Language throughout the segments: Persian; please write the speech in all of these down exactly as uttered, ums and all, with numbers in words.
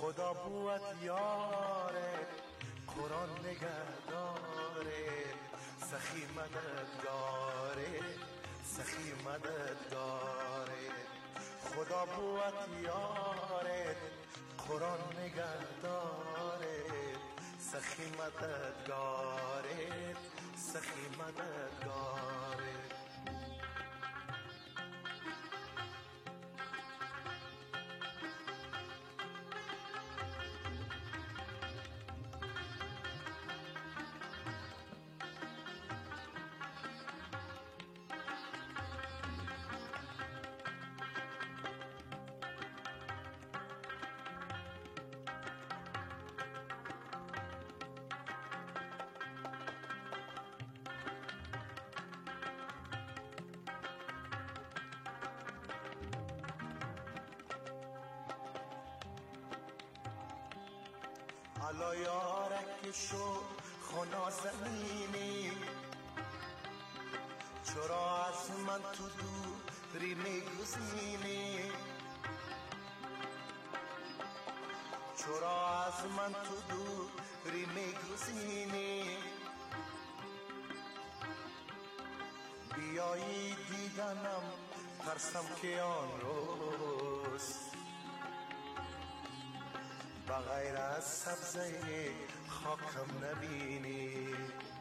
خدا بود یاره قرآن نگهداره سخی مددگاره سخی مددگاره خدا بود یاره قرآن نگهداره سخی مددگاره سخی مددگاره حالا یارک شو خنا زمینی چرا از من تو دوری میگزینی چرا از من تو دوری میگزینی بیایی دیدنم ترسم که آن روز بغیر از سبزه خاکم نبینی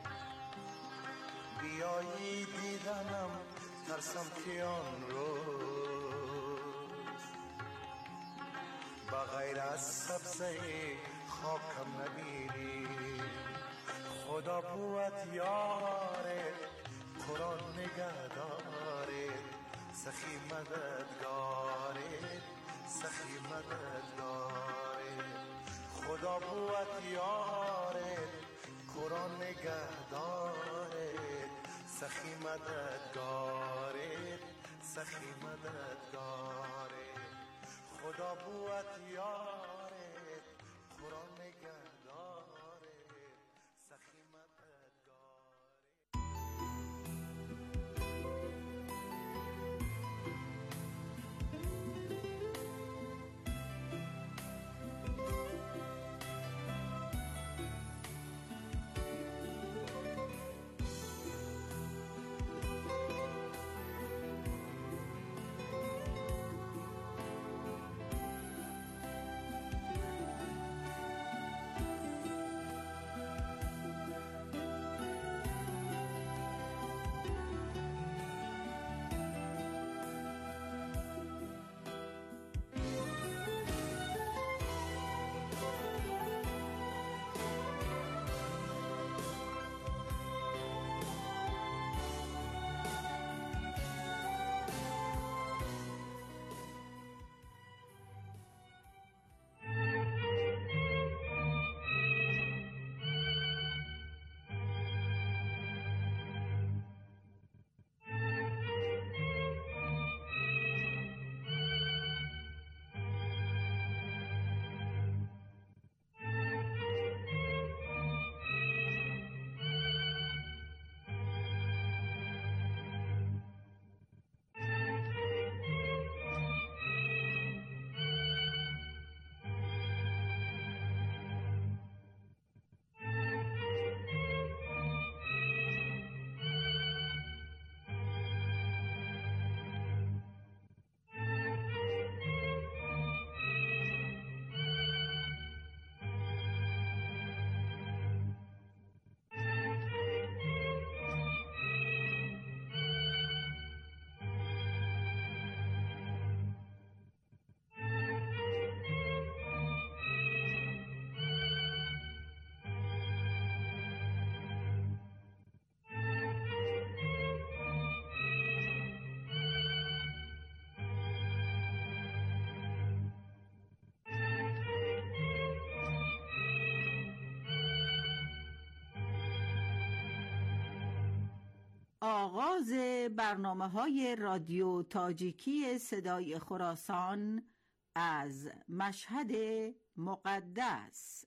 بیایی دیدنم ترسم که آن روز بغیر از سبزه خاکم نبینی خدا بود یاره قرآن نگهداره سخی مددگاره سخی مددگاره خدا بود یاره قرآن نگهداره سخی مددگاره سخی مددگاره خدا بود یاره قرآن نگهداره سخی مددگاره آغاز برنامه‌های رادیو تاجیکی صدای خراسان از مشهد مقدس.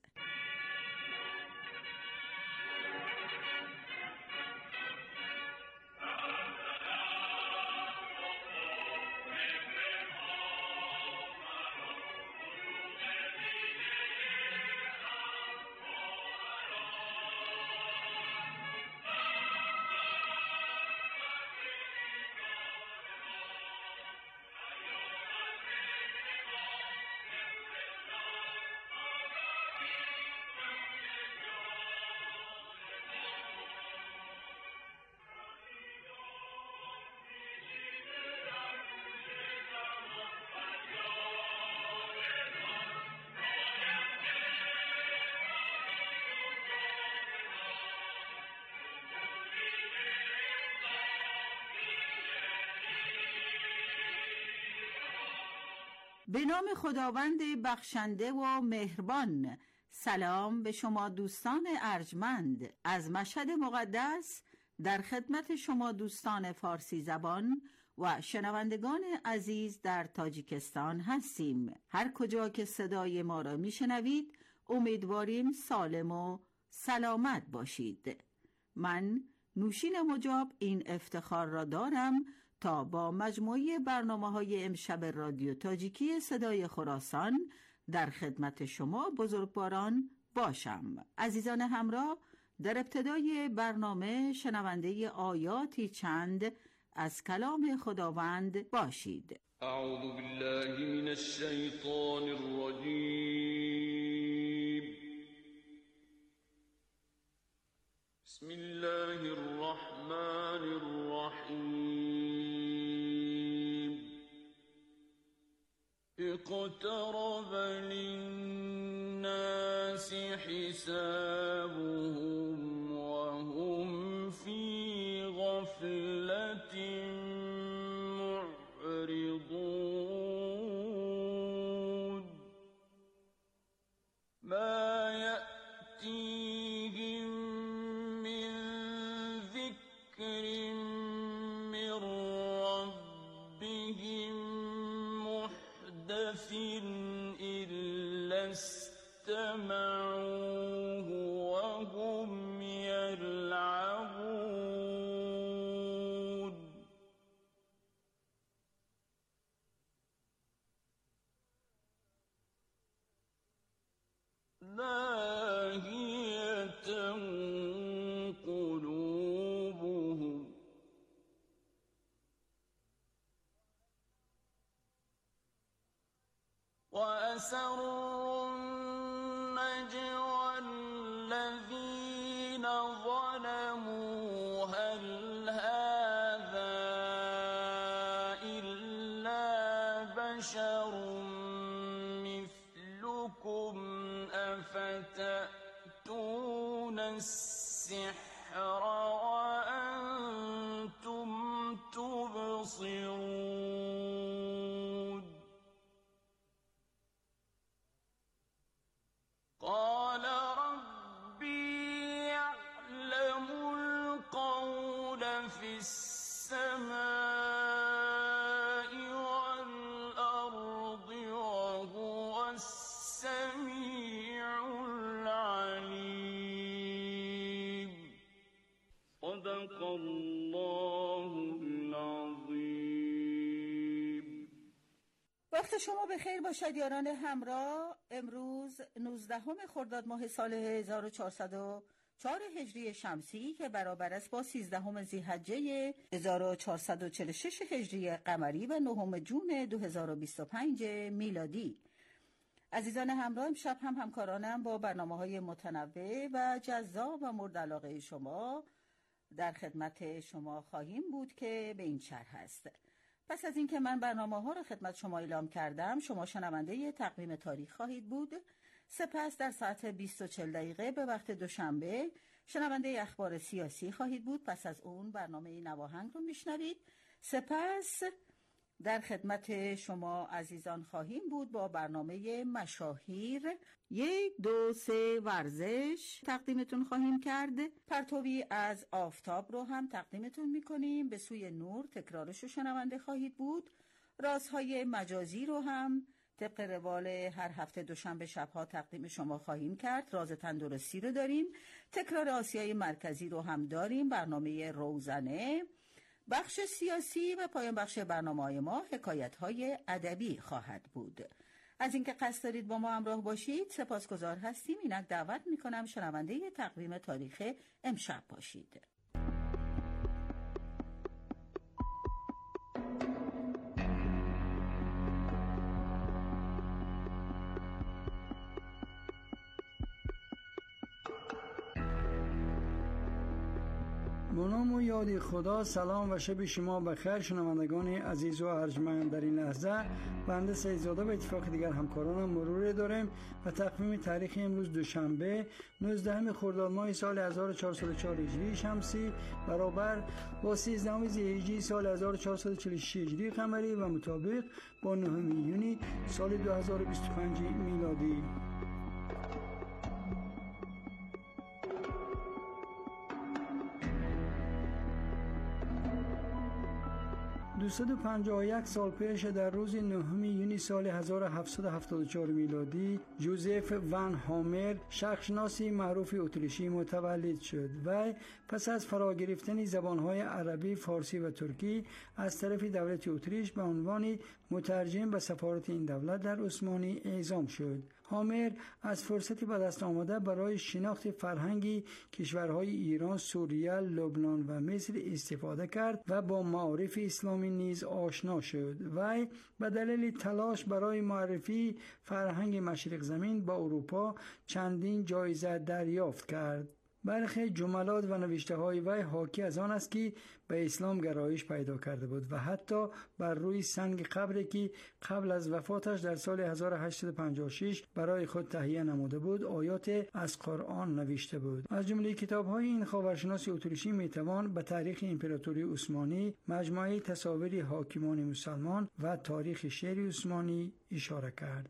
به نام خداوند بخشنده و مهربان. سلام به شما دوستان ارجمند. از مشهد مقدس در خدمت شما دوستان فارسی زبان و شنوندگان عزیز در تاجیکستان هستیم. هر کجا که صدای ما را میشنوید امیدواریم سالم و سلامت باشید. من نوشین مجاب این افتخار را دارم تا با مجموعه برنامه‌های امشب رادیو تاجیکی صدای خراسان در خدمت شما بزرگواران باشم. عزیزان همراه، در ابتدای برنامه شنونده آیاتی چند از کلام خداوند باشید. اعوذ بالله من الشیطان الرجیم. بسم الله الرحمن الرحیم. اقترب للناس حسابهم وهم في غفلة معرضون. ما يأتيهم من ذكر من ربهم محدث إلا استمعوه وهم يلعبون. لاهية قلوبهم وأسروا النجوى الذين ظلموا هل هذا إلا بشر مثلكم أفتأتون السحر وأنتم تبصرون. قال ربي يعلم القول في السماء والأرض وهو السميع العليم. صدق الله العظیم. وقت شما بخیر باشد یاران همراه. امروز نوزدهم خرداد ماه سال هزار و چهارصد و چهار هجری شمسی که برابر است با سیزدهم ذی‌حجه هزار و چهارصد و چهل و شش هجری قمری و نهم جون دو هزار و بیست و پنج میلادی. عزیزان همراه، امشب هم همکارانم با برنامه‌های متنوع و جذاب و مورد علاقه شما در خدمت شما خواهیم بود که به این شرح هست. پس از اینکه من برنامه‌ها را خدمت شما اعلام کردم، شما شنونده تقویم تاریخ خواهید بود. سپس در ساعت بیست و چهل دقیقه به وقت دوشنبه شنونده اخبار سیاسی خواهید بود. پس از اون برنامه نواهنگ رو میشنوید. سپس در خدمت شما عزیزان خواهیم بود با برنامه مشاهیر. یک دو سه ورزش تقدیمتون خواهیم کرد. پرتوی از آفتاب رو هم تقدیمتون میکنیم. به سوی نور تکرارش رو شنونده خواهید بود. رازهای مجازی رو هم طبق روال هر هفته دوشنبه شبها تقدیم شما خواهیم کرد. راز تندرستی رو داریم. تکرار آسیای مرکزی رو هم داریم. برنامه روزنه، بخش سیاسی و پایان بخش برنامه‌های ما حکایت‌های ادبی خواهد بود. از اینکه قصد دارید با ما همراه باشید سپاسگزار هستیم. اینک دعوت می‌کنم شنونده تقویم تاریخ امشب باشید. به نام و یاد خدا. سلام و شب شما بخیر شنوندگان عزیز و ارجمند. در این لحظه بنده سیدزاده به اتفاق دیگر همکارانم مرور داریم و تقویم تاریخ امروز دوشنبه نوزدهم خرداد ماه سال هزار و چهارصد و چهار هجری شمسی برابر با سیزدهم ذی‌الحجه سال هزار و چهارصد و چهل و شش هجری قمری و مطابق با نهم یونی سال دو هزار و بیست و پنج میلادی. دویست و پنجاه و یک سال پیش در روز نهم یونی سال هزار و هفتصد و هفتاد و چهار میلادی جوزف ون هامر شرقشناسی معروف اتریشی متولد شد. وی پس از فرا گرفتن زبانهای عربی، فارسی و ترکی از طرف دولت اتریش به عنوان مترجم به سفارت این دولت در عثمانی اعزام شد. هامر از فرصتی به دست آمده برای شناخت فرهنگی کشورهای ایران، سوریه، لبنان و مصر استفاده کرد و با معارف اسلامی نیز آشنا شد. وی به دلیل تلاش برای معرفی فرهنگ مشرق زمین با اروپا چندین جایزه دریافت کرد. برخی جملات و نوشته های وی حاکی از آن است که به اسلام گرایش پیدا کرده بود و حتی بر روی سنگ قبری که قبل از وفاتش در سال هزار و هشتصد و پنجاه و شش برای خود تهیه نموده بود آیات از قرآن نوشته بود. از جمله کتاب های این خاورشناس اتریشی می توان به تاریخ امپراتوری عثمانی، مجموعه تصاویر حاکمان مسلمان و تاریخ شعر عثمانی اشاره کرد.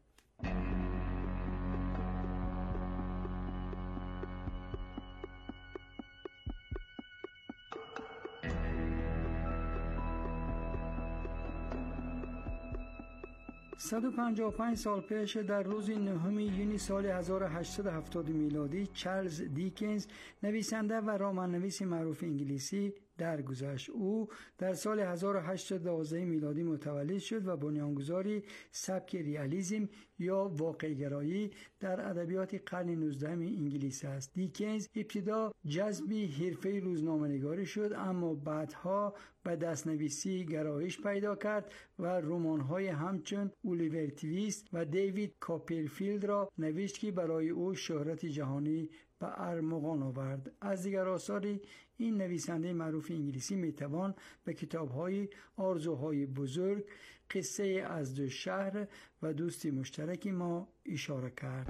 صد و پنجاه و پنج سال پیش در روز نهم یونی سال هزار و هشتصد و هفتاد میلادی چارلز دیکنز نویسنده و رمان‌نویس معروف انگلیسی درگذشت. او در سال هزار و هشتصد و دوازده میلادی متولد شد و بنیانگذار سبک ریالیسم یا واقع‌گرایی در ادبیات قرن نوزدهم انگلیس است. دیکنز ابتدا جذبی حرفه‌ای روزنامه‌نگاری شد، اما بعدها به دست‌نویسی گرایش پیدا کرد و رمان‌های همچون اولیور تویست و دیوید کاپرفیلد را نوشت که برای او شهرت جهانی به ارمغان آورد. از دیگر آثار این نویسنده معروف انگلیسی میتوان به کتاب‌های آرزوهای بزرگ، قصه از دو شهر و دوستی مشترک ما اشاره کرد.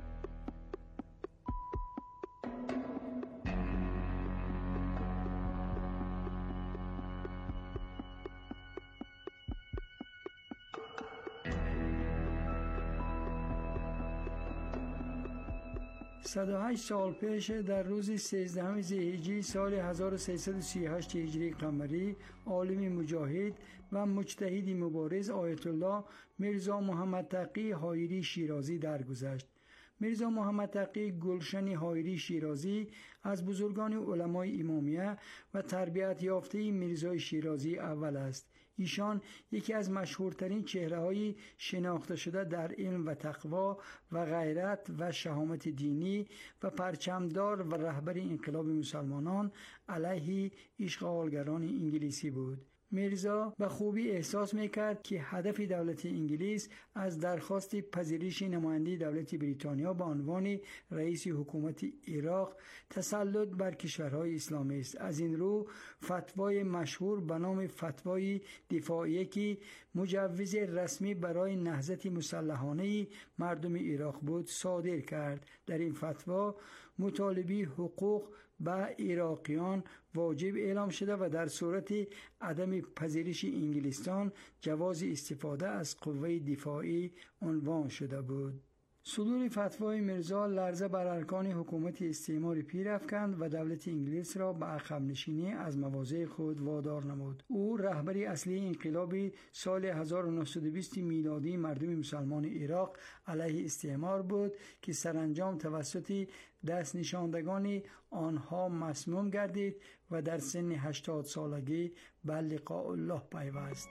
صد و هشت سال پیش در روز سیزدهم ذی‌الحجه سال هزار و سیصد و سی و هشت هجری قمری عالم مجاهد و مجتهد مبارز آیت الله میرزا محمد تقی حایری شیرازی درگذشت. میرزا محمد تقی گلشن حایری شیرازی از بزرگان علمای امامیه و تربیت یافته میرزای شیرازی اول است. ایشان یکی از مشهورترین چهره‌های شناخته شده در علم و تقوا و غیرت و شهامت دینی و پرچمدار و رهبر انقلاب مسلمانان علیه اشغالگران انگلیسی بود. میرزا به خوبی احساس میکرد که هدف دولت انگلیس از درخواست پذیرش نماینده دولت بریتانیا به عنوان رئیس حکومت عراق تسلط بر کشورهای اسلامی است. از این رو فتوای مشهور به نام فتوای دفاعی که مجوز رسمی برای نهضت مسلحانه مردم عراق بود صادر کرد. در این فتوا مطالبه حقوق به عراقیان واجب اعلام شده و در صورت عدم پذیرش انگلستان جواز استفاده از قوه دفاعی عنوان شده بود. صدور فتوای میرزا لرزه بر ارکان حکومت استعماری پیر افکند و دولت انگلیس را به عقب نشینی از مواضع خود وادار نمود. او رهبری اصلی انقلاب سال هزار و نهصد و بیست میلادی مردم مسلمان عراق علیه استعمار بود که سرانجام توسط دست نشاندگان آنها مسموم گردید و در سن هشتاد سالگی به لقاء الله پیوست.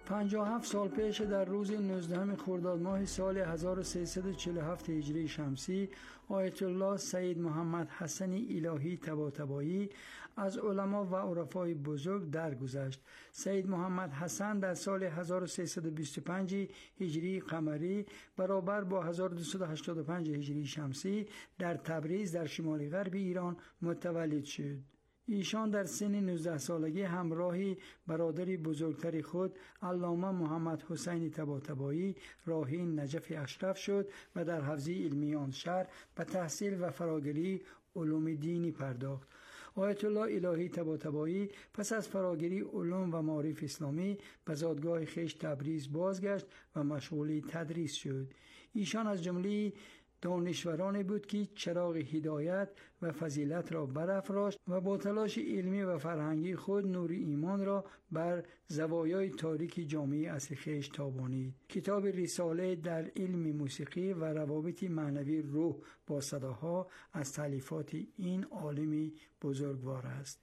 پنجاه و هفت سال پیش در روز نوزدهم خرداد ماه سال هزار و سیصد و چهل و هفت هجری شمسی آیت الله سید محمد حسن الهی طباطبایی از علما و عرفای بزرگ درگذشت. سید محمد حسن در سال هزار و سیصد و بیست و پنج هجری قمری برابر با هزار و دویست و هشتاد و پنج هجری شمسی در تبریز در شمال غرب ایران متولد شد. ایشان در سن نوزده سالگی همراهی برادری بزرگتر خود علامه محمد حسین طباطبایی راهی نجف اشرف شد و در حوزه علمی آن شهر به تحصیل و فراگیری علوم دینی پرداخت. آیت الله الهی طباطبایی پس از فراگیری علوم و معارف اسلامی به زادگاه خویش تبریز بازگشت و مشغول تدریس شد. ایشان از جمله دانشورانی بود که چراغ هدایت و فضیلت را برافراشت و با تلاش علمی و فرهنگی خود نور ایمان را بر زوایای تاریک جامعه اصل خویش تابانید. کتاب رساله در علم موسیقی و روابط معنوی روح با صداها از تالیفات این عالم بزرگوار است.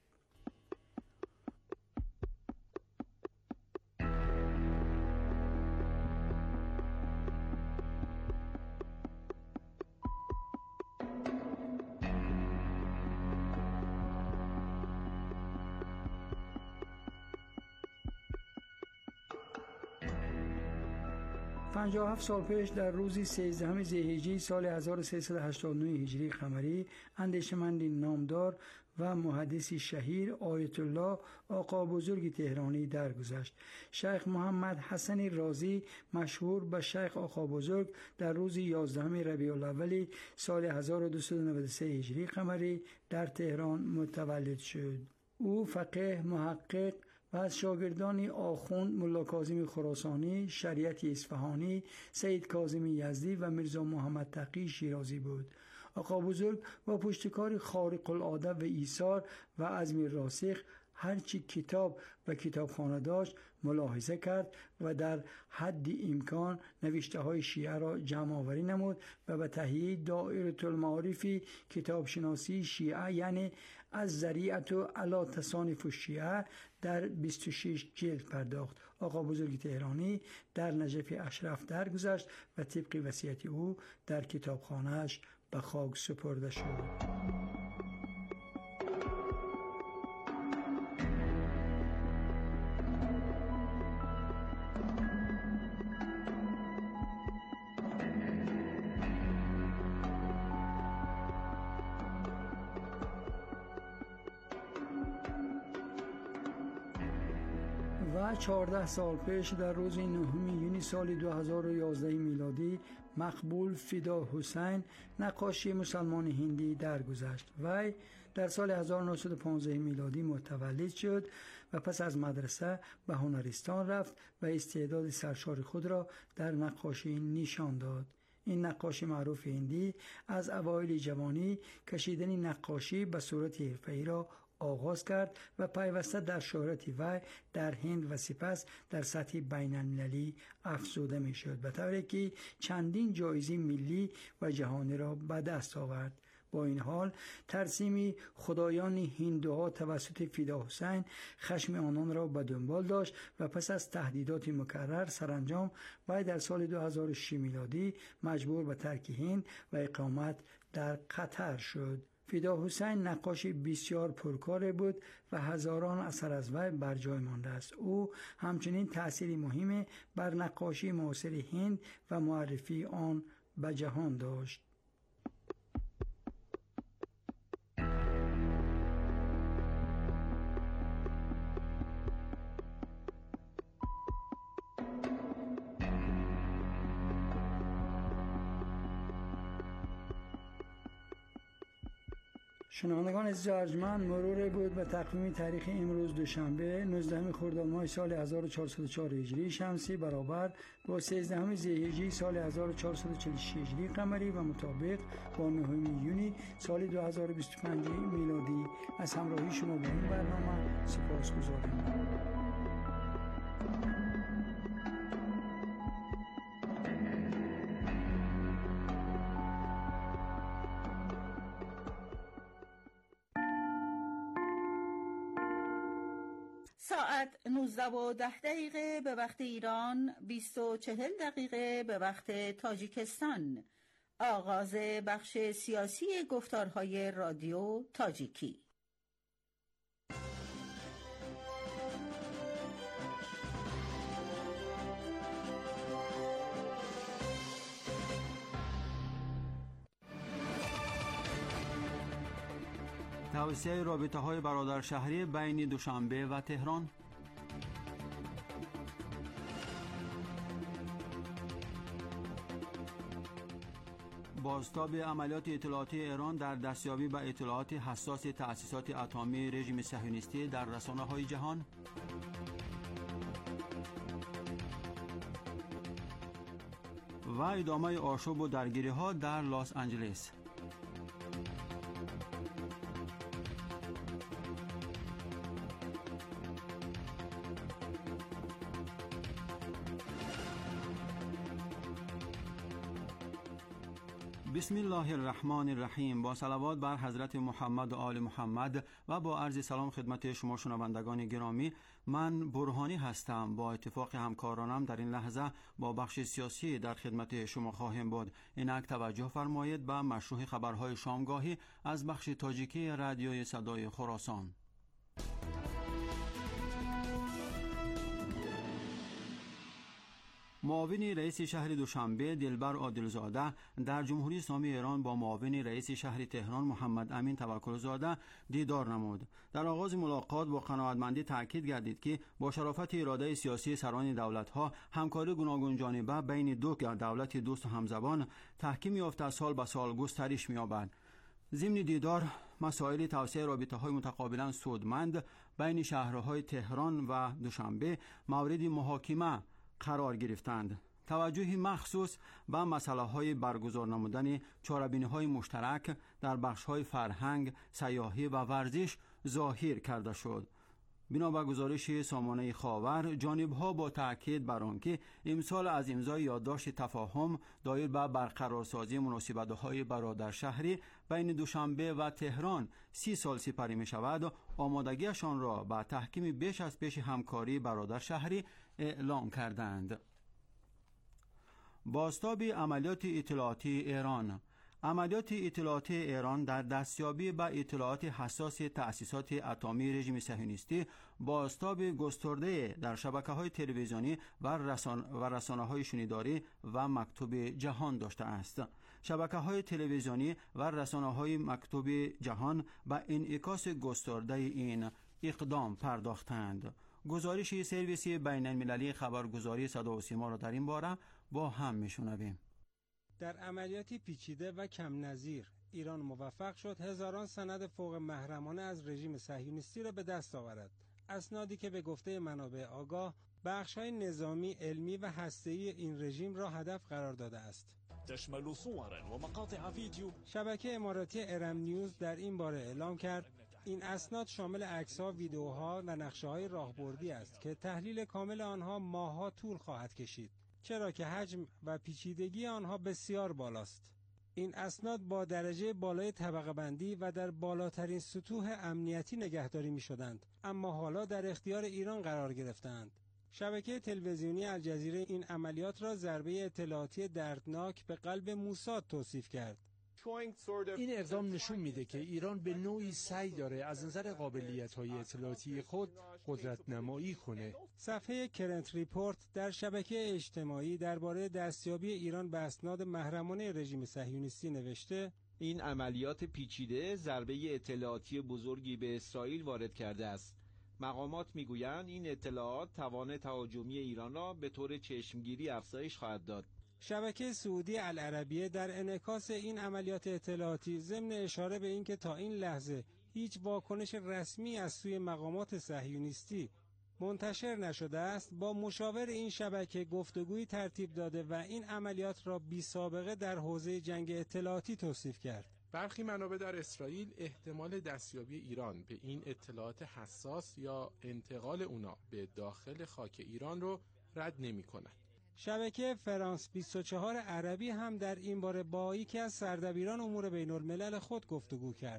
پنجاه و هفت سال پیش در روزی سیزدهم ذی‌الحجه سال هزار و سیصد و هشتاد و نه هجری قمری اندیشمند نامدار و محدث شهیر آیت الله آقا بزرگ تهرانی درگذشت. شیخ محمد حسن رازی مشهور به شیخ آقا بزرگ در روز یازدهم ربیع الاول سال هزار و دویست و نود و سه هجری قمری در تهران متولد شد. او فقیه، محقق و از شاگردان آخوند ملا کاظم خراسانی، شریعت اصفهانی، سید کاظم یزدی و میرزا محمد تقی شیرازی بود. آقا بزرگ با پشتکار خارق العاده و ایثار و عزم راسخ هرچی کتاب و کتابخانه داشت ملاحظه کرد و در حد امکان نوشته های شیعه را جمع آوری نمود و به تهیه دایره المعارف کتاب شناسی شیعه یعنی از ذریعت و علا تصانیف الشیعه در بیست و شش جلد پرداخت. آقا بزرگ تهرانی در نجف اشرف درگذشت و طبق وصیت او در کتابخانه‌اش به خاک سپرده شد. و چهارده سال پیش در روز نهم یونیو سال دو هزار و یازده میلادی مقبول فدا حسین نقاش مسلمان هندی درگذشت. وی در سال هزار و نهصد و پانزده میلادی متولد شد و پس از مدرسه به هنرستان رفت و استعداد سرشار خود را در نقاشی نشان داد. این نقاش معروف هندی از اوایل جوانی کشیدن نقاشی به صورت حرفه‌ای را آغاز کرد و پیوسته در شهرت وی در هند و سپس در سطح بین المللی افزوده می شد، به طوری که چندین جایزه ملی و جهانی را به دست آورد. با این حال ترسیم خدایان هندوها توسط فدا حسین خشم آنان را به دنبال داشت و پس از تهدیدات مکرر سرانجام وی در سال دو هزار و شش میلادی مجبور به ترک هند و اقامت در قطر شد. فدا حسین نقاش بسیار پرکار بود و هزاران اثر از وی بر جای مانده است. او همچنین تأثیر مهمی بر نقاشی معاصر هند و معرفی آن به جهان داشت. شنوندگان عزیز ارجمند، مرور بود به تقویم تاریخ امروز دوشنبه نوزدهم خرداد ماه سال هزار و چهارصد و چهار هجری شمسی برابر با سیزدهم ذی‌الحجه سال هزار و چهارصد و چهل و شش هجری قمری و مطابق با نهم یونیو سال دو هزار و بیست و پنج میلادی. از همراهی شما با این برنامه سپاسگزارم. ساعت نوزده و ده دقیقه به وقت ایران، بیست و چهل دقیقه به وقت تاجیکستان. آغاز بخش سیاسی گفتارهای رادیو تاجیکی. توسعه رابطه‌های برادرشهری بین دوشنبه و تهران. بازتاب عملیات اطلاعاتی ایران در دستیابی به اطلاعات حساس تأسیسات اتمی رژیم صهیونیستی در رسانه‌های جهان. و ادامه آشوب و درگیری‌ها در لس آنجلس. بسم الله الرحمن الرحیم. با صلوات بر حضرت محمد و آل محمد و با عرض سلام خدمت شما شنوندگان گرامی، من برهانی هستم. با اتفاق همکارانم در این لحظه با بخش سیاسی در خدمت شما خواهیم بود. اینک توجه فرمایید به مشروع خبرهای شامگاهی از بخش تاجیکی رادیوی صدای خراسان. معاون رئیس شهر دوشنبه دلبر عادلزاده در جمهوری اسلامی ایران با معاون رئیس شهر تهران محمد امین توکل‌زاده دیدار نمود. در آغاز ملاقات با قناعتمندی تاکید گردید که با شرافت اراده سیاسی سران دولت‌ها همکاری گوناگون جانبه بین دو دولت دوست و همزبان تحکیم یافته سال به سال گسترش می‌یابد. ضمن دیدار مسائل توسعه رابطه‌های متقابلا سودمند بین شهرهای تهران و دوشنبه مورد محاکمه قرار گرفتند. توجه مخصوص به مسائل برگزار نمودن چهاربینی‌های مشترک در بخش‌های فرهنگ، سیاحی و ورزش ظاهر کرده شد. بنا به گزارش سامانه خاور، جانب‌ها با تاکید بر آنکه امسال از امضای یادداشت تفاهم دایر به برقرارسازی مناسبت‌های برادرشهری بین دوشنبه و تهران سی سال سپری می‌شود، آمادگیشان را به تحکیم بیش از پیش همکاری برادرشهری اعلام کردند. بازتاب عملیات اطلاعاتی ایران. عملیات اطلاعاتی ایران در دستیابی به اطلاعات حساس تأسیسات اتمی رژیم صهیونیستی بازتاب گسترده در شبکه‌های تلویزیونی و رسان و رسانه‌های شنیداری و مکتوب جهان داشته است. شبکه‌های تلویزیونی و رسانه‌های مکتوب جهان به انعکاس گسترده این اقدام پرداختند. گزارش سرویس بین المللی خبرگزاری صدا و سیما را در این باره با هم میشنویم. در عملیاتی پیچیده و کم نظیر ایران موفق شد هزاران سند فوق محرمانه از رژیم صهیونیستی را به دست آورد. اسنادی که به گفته منابع آگاه بخش‌های نظامی، علمی و هسته‌ای این رژیم را هدف قرار داده است. تشمل صورا و مقاطع ویدیو. شبکه اماراتی ارم نیوز در این باره اعلام کرد این اسناد شامل عکس‌ها، ویدئوها و نقشه‌های راهبردی است که تحلیل کامل آنها ماه‌ها طول خواهد کشید، چرا که حجم و پیچیدگی آنها بسیار بالاست. این اسناد با درجه بالای طبقه بندی و در بالاترین سطوح امنیتی نگهداری می شدند، اما حالا در اختیار ایران قرار گرفتند. شبکه تلویزیونی الجزیره این عملیات را ضربه اطلاعاتی دردناک به قلب موساد توصیف کرد. این اقدام نشون میده که ایران به نوعی سعی داره از نظر قابلیت‌های اطلاعاتی خود قدرت نمایی کنه. صفحه کرنت ریپورت در شبکه اجتماعی درباره دستیابی ایران به اسناد محرمانه رژیم صهیونیستی نوشته: این عملیات پیچیده ضربه اطلاعاتی بزرگی به اسرائیل وارد کرده است. مقامات میگویند این اطلاعات توان تهاجمی ایران را به طور چشمگیری افزایش خواهد داد. شبکه سعودی العربیه در انعکاس این عملیات اطلاعاتی ضمن اشاره به اینکه تا این لحظه هیچ واکنش رسمی از سوی مقامات صهیونیستی منتشر نشده است، با مشاور این شبکه گفتگویی ترتیب داده و این عملیات را بی سابقه در حوزه جنگ اطلاعاتی توصیف کرد. برخی منابع در اسرائیل احتمال دستیابی ایران به این اطلاعات حساس یا انتقال اونا به داخل خاک ایران رو رد نمی کنند. شبکه فرانس بیست و چهار عربی هم در این باره با یکی از سردبیران امور بین الملل خود گفتگو کرد.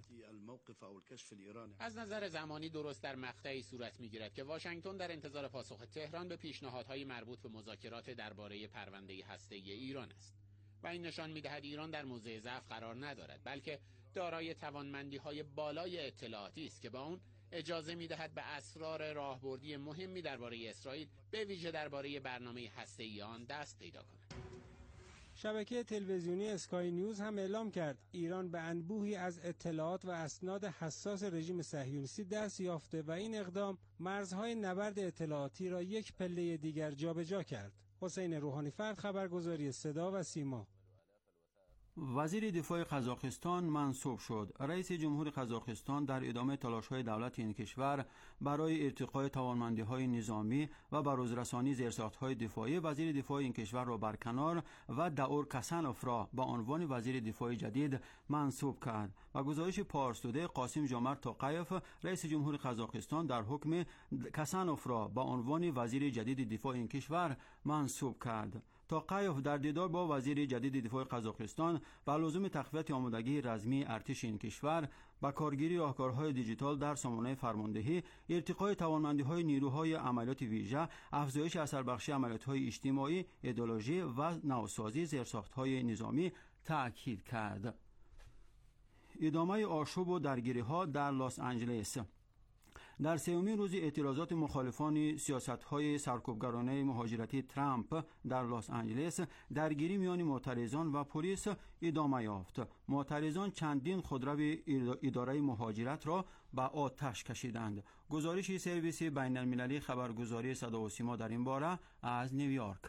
از نظر زمانی درست در مقطعی صورت می‌گیرد که واشنگتن در انتظار پاسخ تهران به پیشنهادهای مربوط به مذاکرات درباره پرونده هسته‌ای ایران است و این نشان می‌دهد ایران در موضع ضعف قرار ندارد، بلکه دارای توانمندی‌های بالای اطلاعاتی است که با اون اجازه می‌دهد به اسرار راهبردی مهمی درباره اسرائیل به ویژه درباره برنامه هسته‌ای آن دست پیدا کند. شبکه تلویزیونی اسکای نیوز هم اعلام کرد ایران به انبوهی از اطلاعات و اسناد حساس رژیم صهیونیستی دست یافته و این اقدام مرزهای نبرد اطلاعاتی را یک پله دیگر جابجا کرد. حسین روحانی فرد، خبرگزاری صدا و سیما. وزیر دفاع قزاقستان منصوب شد. رئیس جمهور قزاقستان در ادامه تلاش‌های دولت این کشور برای ارتقای توانمندی‌های نظامی و بروزرسانی زیرساخت‌های دفاعی وزیر دفاع این کشور را برکنار و داور کسانوف را به عنوان وزیر دفاع جدید منصوب کرد. و گزارش پارس توده، قاسم جامعه توقیف رئیس جمهور قزاقستان در حکم کسانوف را به عنوان وزیر جدید دفاع این کشور منصوب کرد. توقیف در دیدار با وزیر جدید دفاع قزاقستان به لزوم تقویت آمادگی رزمی ارتش این کشور با کارگیری راهکارهای دیجیتال در سامانه فرماندهی، ارتقای توانمندی‌های نیروهای عملیات ویژه، افزایش اثربخشی عملیات‌های اجتماعی، ایدئولوژی و نوسازی زیرساخت‌های نظامی تأکید کرد. ادامه آشوب و درگیری‌ها در لس آنجلس. در سومین روز اعتراضات مخالفان سیاست‌های سرکوبگرانه مهاجرتی ترامپ در لس آنجلس، درگیری میان معترضان و پلیس ادامه یافت. معترضان چندین خودرو اداره مهاجرت را به آتش کشیدند. گزارش سرویس بین المللی خبرگزاری صدا و سیما در این باره از نیویورک.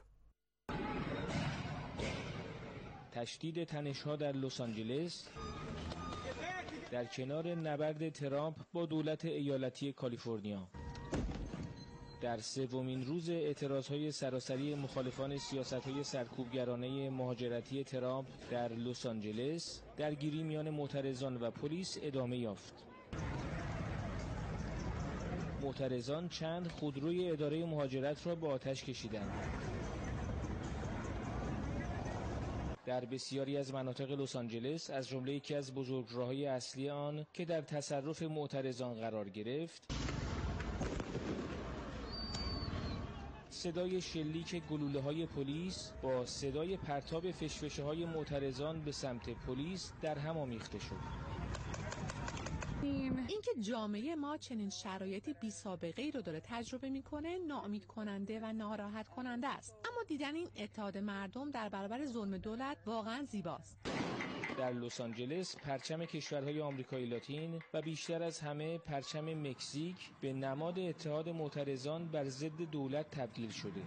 تشدید تنش‌ها در لس آنجلس در کنار نبرد ترامپ با دولت ایالتی کالیفرنیا. در سومین روز اعتراضهای سراسری مخالفان سیاست‌های سرکوبگرانه مهاجرتی ترامپ در لس آنجلس، درگیری میان معترضان و پلیس ادامه یافت. معترضان چند خودروی اداره مهاجرت را به آتش کشیدند. در بسیاری از مناطق لس آنجلس، از جمله یکی از بزرگراه‌های اصلی آن که در تصرف معترضان قرار گرفت، صدای شلیک گلوله‌های پلیس با صدای پرتاب فشفشه‌های معترضان به سمت پلیس در هم آمیخته شد. اینکه جامعه ما چنین شرایطی بی سابقه ای رو داره تجربه میکنه ناامید کننده و ناراحت کننده است، اما دیدن این اتحاد مردم در برابر ظلم دولت واقعا زیباست. در لس آنجلس پرچم کشورهای آمریکای لاتین و بیشتر از همه پرچم مکزیک به نماد اتحاد معترضان بر ضد دولت تبدیل شده.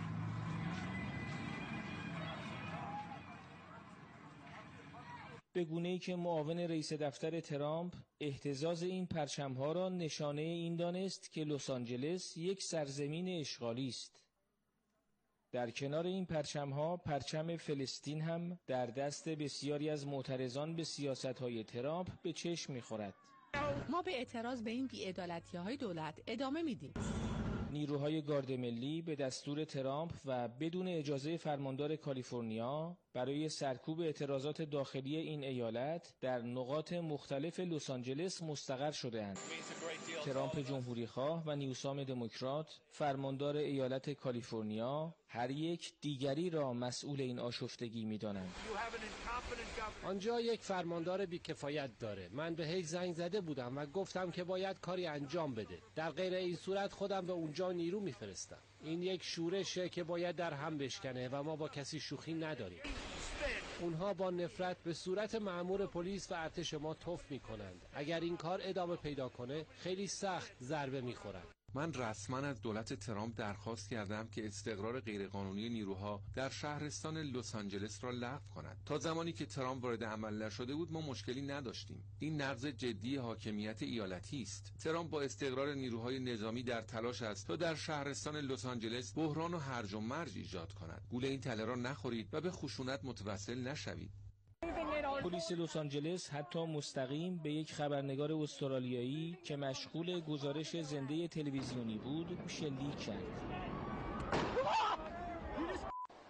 به گونه‌ای که معاون رئیس دفتر ترامپ اهتزاز این پرچم‌ها را نشانه این دانست که لس آنجلس یک سرزمین اشغالی است. در کنار این پرچم‌ها، پرچم فلسطین هم در دست بسیاری از معترضان به سیاست‌های ترامپ به چشم می‌خورد. ما به اعتراض به این بی‌عدالتی‌های دولت ادامه میدیم. نیروهای گارد ملی به دستور ترامپ و بدون اجازه فرماندار کالیفرنیا برای سرکوب اعتراضات داخلی این ایالت در نقاط مختلف لس آنجلس مستقر شده‌اند. ترامپ جمهوری‌خواه و نیوسام دموکرات، فرماندار ایالت کالیفرنیا، هر یک دیگری را مسئول این آشفتگی می‌دانند. آنجا یک فرماندار بی‌کفایت داره. من به هیچ زنگ زده بودم و گفتم که باید کاری انجام بده. در غیر این صورت خودم به اونجا نیرو میفرستم. این یک شورشه که باید در هم بشکنه و ما با کسی شوخی نداریم. اونها با نفرت به صورت مأمور پلیس و ارتش ما توف میکنند. اگر این کار ادامه پیدا کنه خیلی سخت ضربه میخورند. من رسما از دولت ترامپ درخواست کردم که استقرار غیرقانونی نیروها در شهرستان لس آنجلس را لغو کند. تا زمانی که ترامپ وارد عمل نشده بود ما مشکلی نداشتیم. این نقض جدی حاکمیت ایالتی است. ترامپ با استقرار نیروهای نظامی در تلاش است تا در شهرستان لس آنجلس بحران و هرج و مرج ایجاد کند. گول این تله را نخورید و به خشونت متوسل نشوید. پلیس لس آنجلس حتی مستقیم به یک خبرنگار استرالیایی که مشغول گزارش زنده تلویزیونی بود شلیک کرد.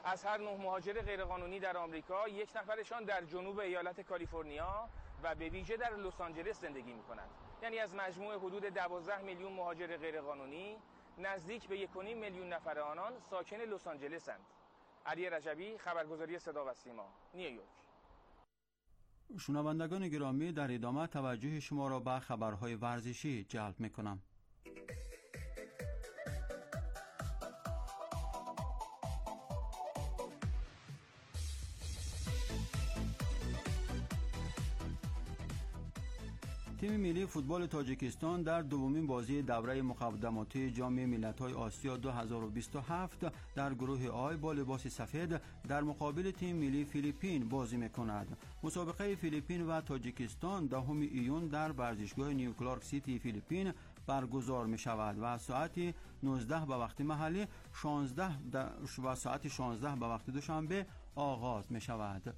از هر نه مهاجر غیرقانونی در آمریکا یک نفرشان در جنوب ایالت کالیفرنیا و به ویژه در لس آنجلس زندگی می‌کنند. یعنی از مجموع حدود دوازده میلیون مهاجر غیرقانونی نزدیک به یک و نیم میلیون نفر آنان ساکن لس آنجلس‌اند. علی رجبی، خبرگزاری صدا و سیما، نیویورک. شنوندگان گرامی، در ادامه توجه شما را به خبرهای ورزشی جلب می‌کنم. تیم ملی فوتبال تاجیکستان در دومین بازی دوره مقدماتی جام ملت‌های آسیا دو هزار و بیست و هفت در گروه آی با لباس سفید در مقابل تیم ملی فیلیپین بازی می‌کند. مسابقه فیلیپین و تاجیکستان دهم ایون در ورزشگاه نیو کلارک سیتی فیلیپین برگزار می‌شود و ساعت نوزده به وقت محلی شانزده و ساعت شانزده به وقت دوشنبه آغاز می‌شود.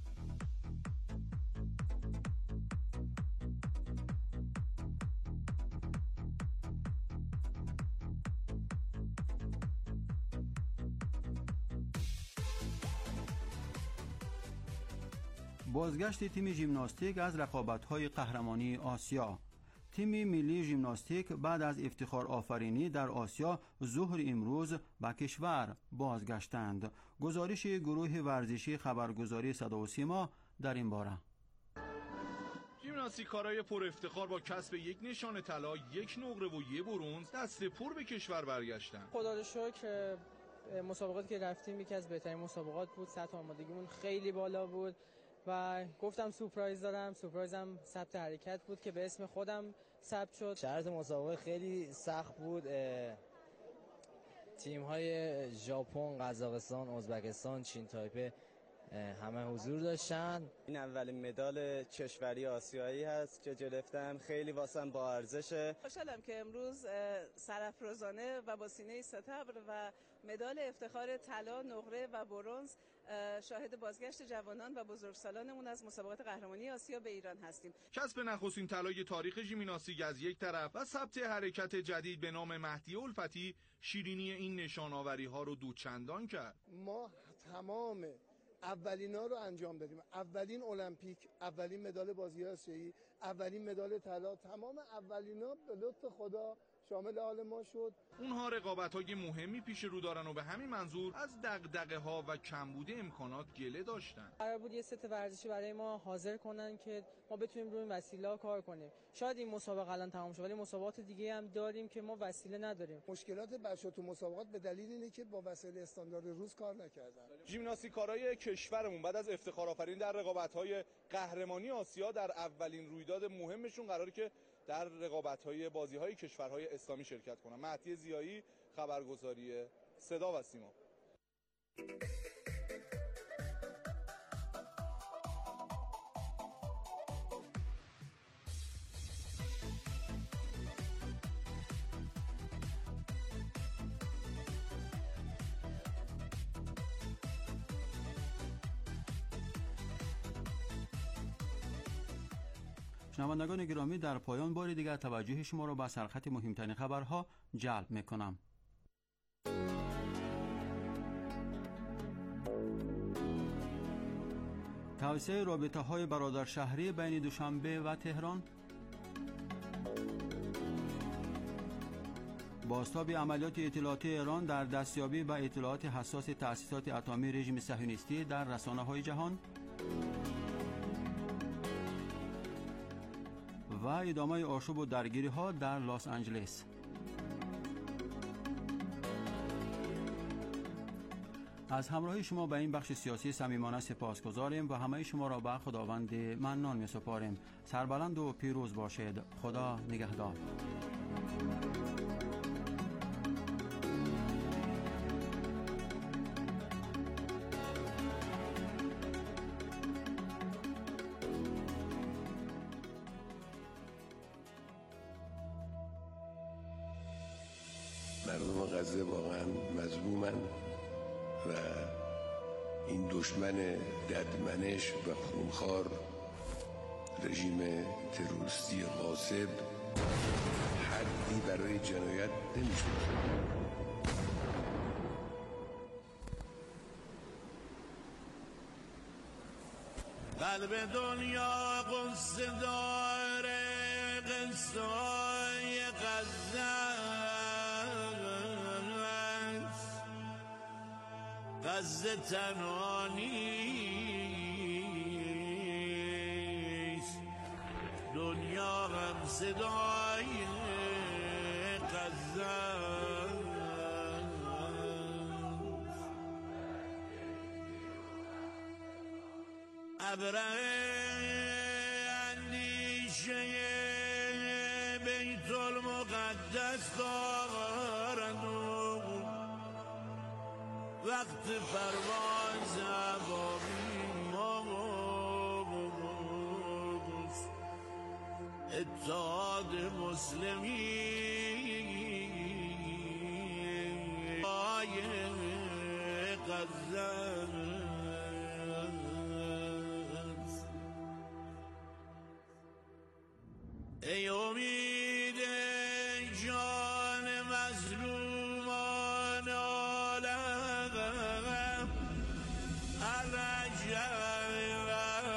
بازگشت تیم ژیمناستیک از رقابت‌های قهرمانی آسیا. تیم ملی ژیمناستیک بعد از افتخار آفرینی در آسیا ظهر امروز به کشور بازگشتند. گزارش گروه ورزشی خبرگزاری صدا و سیما در این باره. ژیمناستیک‌کارای پر افتخار با کسب یک نشان طلا، یک نقره و یک برنز دست پر به کشور برگشتند. خدا رو شکر مسابقاتی که رفتیم یکی از بهترین مسابقات بود. سطح آمادگیمون خیلی بالا بود و گفتم سورپرایز دارم. سورپرایزم ثبت حرکت بود که به اسم خودم ثبت شد. شرط مسابقه خیلی سخت بود. تیم‌های ژاپن، قزاقستان، ازبکستان، چین تایپه همه حضور داشتن. این اولین مدال کشوری آسیایی هست که گرفتم. خیلی واسم با ارزشه. خوشحالم که امروز سرافرازانه و با سینه ستبر و مدال افتخار طلا، نقره و برنز شاهد بازگشت جوانان و بزرگسالانمون از مسابقات قهرمانی آسیا به ایران هستیم. کسب نخستین طلای تاریخ ژیمناستیک از یک طرف و ثبت حرکت جدید به نام مهدی الفتی شیرینی این نشان‌آوری ها رو دوچندان کرد. ما تمام اولینا رو انجام دادیم. اولین المپیک، اولین مدال بازی آسیایی، اولین مدال طلا، تمام اولینا به لطف خدا شامل حال ما شد. اونها رقابت‌های مهمی پیش رو دارن و به همین منظور از دغدغه‌ها و کمبود امکانات گله داشتن. قرار بود یه ست ورزشی برای ما حاضر کنن که ما بتونیم روی این وسیله‌ها کار کنیم. شاید این مسابقه الان تمام شه ولی مسابقات دیگه هم داریم که ما وسیله نداریم. مشکلات بچه‌ها تو مسابقات به دلیل اینه که با وسایل استاندارد روز کار نکردن. ژیمناستیک‌کارای کشورمون بعد از افتخار آفرین در رقابت‌های قهرمانی آسیا در اولین رویداد مهمشون قراره که در رقابت‌های بازی‌های کشورهای اسلامی شرکت کنم. مهدی ضیایی، خبرگزاری صدا و سیما. شنوندگان گرامی، در پایان بار دیگر توجه شما را به سرخط مهمترین خبرها جلب می‌کنم. توسعه رابطه‌های برادرشهری بین دوشنبه و تهران، بازتاب عملیات اطلاعاتی ایران در دستیابی به اطلاعات حساس تأسیسات اتمی رژیم صهیونیستی در رسانه‌های جهان و ادامه آشوب و درگیری ها در لس آنجلس. از همراهی شما به این بخش سیاسی صمیمانه سپاسگزاریم و همه شما را به خداوند منان می سپاریم. سربلند و پیروز باشید. خدا نگهدار. مردم غزه واقعا مظلومن و این دشمن ددمنش و خونخوار رژیم تروریستی غاصب حدی برای جنایت نمی‌شناسه. قلب دنیا قصه داره قصه‌های غزه است غزه تنها نیست دنیا هم صدای غزه است ابره اندیشه بیت المقدس دارد وقت پرواز ابابیل اتحاد مسلمین آی غزه ای امید جان مظلومان عالم الرجل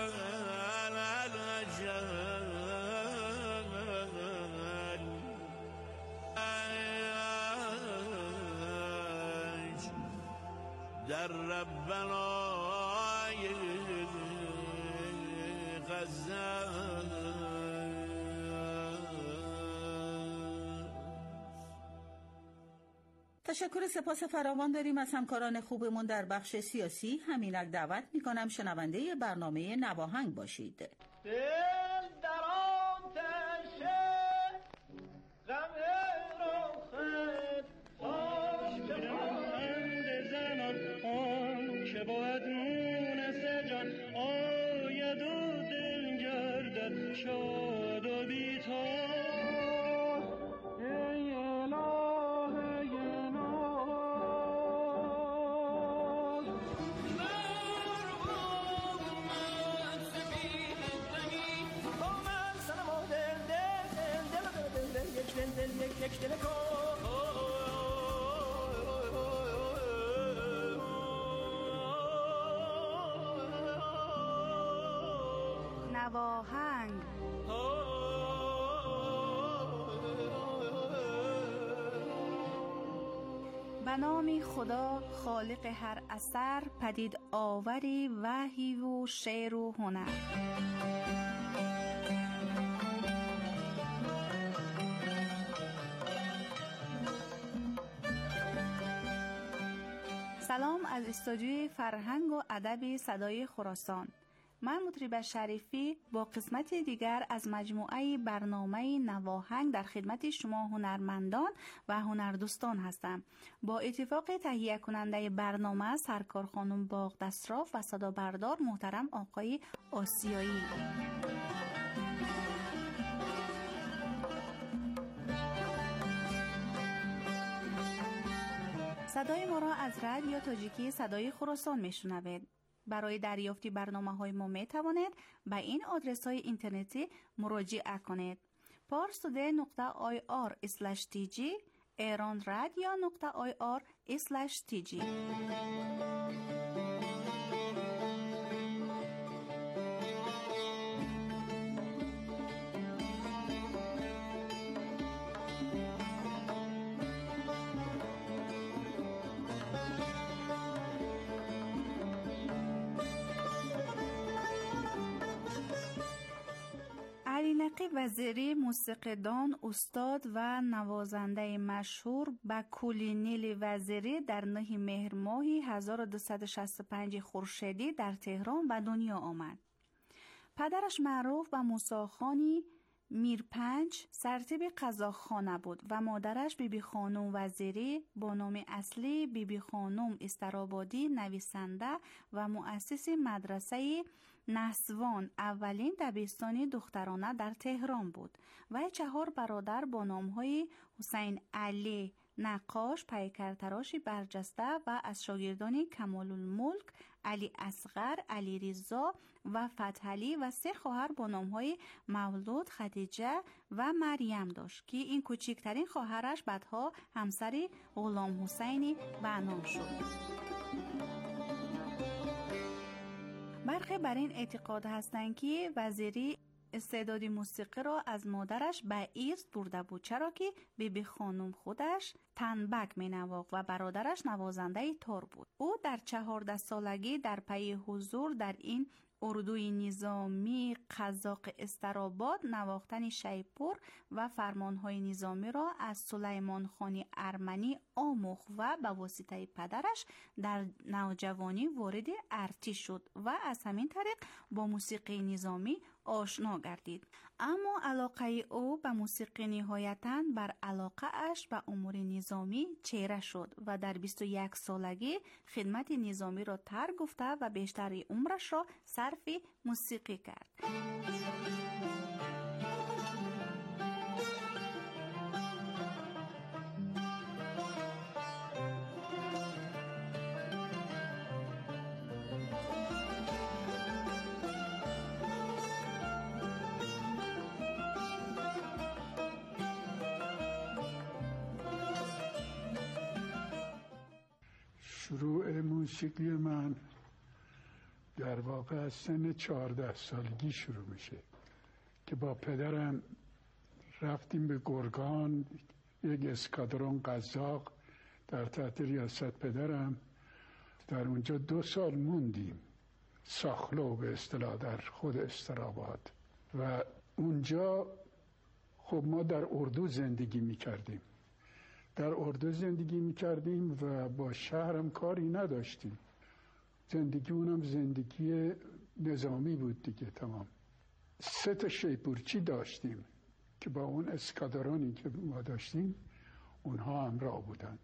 الرجل در ربنای غزه تشکر سپاس فراوان داریم از همکاران خوبمون در بخش سیاسی. همینک دعوت میکنم شنونده برنامه نواهنگ باشید. دل در آتش غم رخت آش که بند زنان آن که باید مونس جان آید و دل گردد شاد و بیتار نواهنگ به نام خدا خالق هر اثر پدید آوری وحی و شعر و هنر. سلام از استودیوی فرهنگ و ادب صدای خراسان. من مطرب شریفی با قسمت دیگر از مجموعه برنامه نواهنگ در خدمت شما هنرمندان و هنردوستان هستم. با اتفاق تهیه کننده برنامه سرکار خانم باغ دستراف و صدا بردار محترم آقای آسیایی. صدای ما را از رادیو تاجیکی صدای خراسان میشنوید. برای دریافت برنامه‌های ما می توانید به این آدرس های اینترنتی مراجعه کنید: parstoday dot i r slash t g iranradio dot i r slash t g. علی نقی وزیری موسیقیدان، استاد و نوازنده مشهور به کلینیل وزیری در نه مهر ماهی هزار و دویست و شصت و پنج خورشیدی در تهران به دنیا آمد. پدرش معروف به موسیخانی میرپنج سرتیب قزاقخانه بود و مادرش بیبی خانم وزیری با نام اصلی بیبی خانم استرابادی نویسنده و مؤسس مدرسه نهسوان اولین دبستان دخترانه در تهران بود و چهار برادر با نامهای حسین علی نقاش، پیکرتراش برجسته و از شاگردان کمال الملک علی اصغر، علی رضا و فتحعلی و سه خواهر با نامهای مولود، خدیجه و مریم داشت که این کوچکترین خواهرش بعدها همسر غلام حسینی به نام شد. برخی بر این اعتقاد هستند که وزیری استعداد موسیقی را از مادرش به ارث برده بود، چرا که بیبی خانم خودش تنبک می نواخت و برادرش نوازنده تار بود. او در چهارده سالگی در پی حضور در این اردوی نظامی قزاق استراباد نواختن شیپور و فرمانهای نظامی را از سلیمان خانی ارمنی آموخت و به واسطه پدرش در نوجوانی وارد ارتش شد و از همین طریق با موسیقی نظامی آشنا گردید. اما علاقه او به موسیقی نهایتاً بر علاقه اش به امور نظامی چیره شد و در بیست و یک سالگی خدمت نظامی را ترک گفته و بیشتر عمرش را صرف موسیقی کرد. شروع موسیقی من در واقع از سن چهارده سالگی شروع میشه که با پدرم رفتیم به گرگان، یک اسکادرون قزاق در تحت ریاست پدرم. در اونجا دو سال موندیم، ساخلو به اصطلاح در خود استراباد، و اونجا خب ما در اردو زندگی میکردیم در اردو زندگی میکردیم و با شهرم کاری نداشتیم. زندگی اونم زندگی نظامی بود دیگه تمام. سه تا شیپورچی داشتیم که با اون اسکادرانی که ما داشتیم اونها همراه بودن.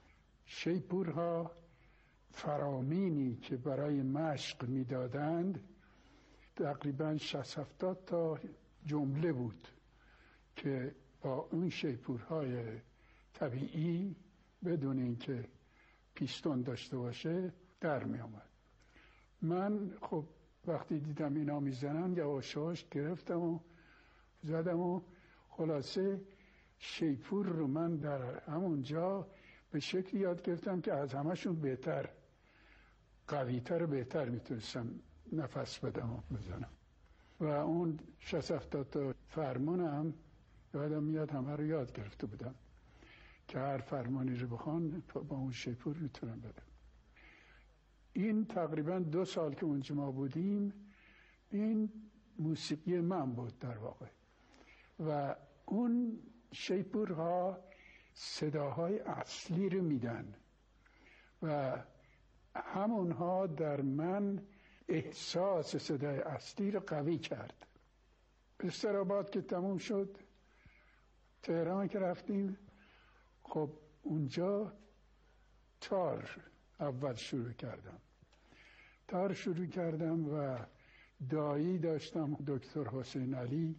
شیپورها فرامینی که برای مشق میدادند تقریبا شصت هفتاد تا جمله بود که با اون شیپورهای طبیعی بدون اینکه پیستون داشته باشه در می آمد. من خب وقتی دیدم اینا میزنن یواش یواش گرفتم و زدم و خلاصه شیپور رو من در همونجا به شکلی یاد گرفتم که از همشون بهتر، قویتر بهتر میتونستم نفس بدم و بزنم. و اون شصت هفتاد تا فرمانم یادم میاد همه رو یاد گرفته بودم که هر فرمانی رو بخوان با اون شیپور میتونم بدم. این تقریبا دو سال که اونجا ما بودیم این موسیقی من بود در واقع، و اون شیپورها صداهای اصلی رو میدن و همونها در من احساس صدای اصلی رو قوی کرد. استراباد که تموم شد، تهران که رفتیم، خب اونجا تار اول شروع کردم تار شروع کردم و دایی داشتم دکتر حسین علی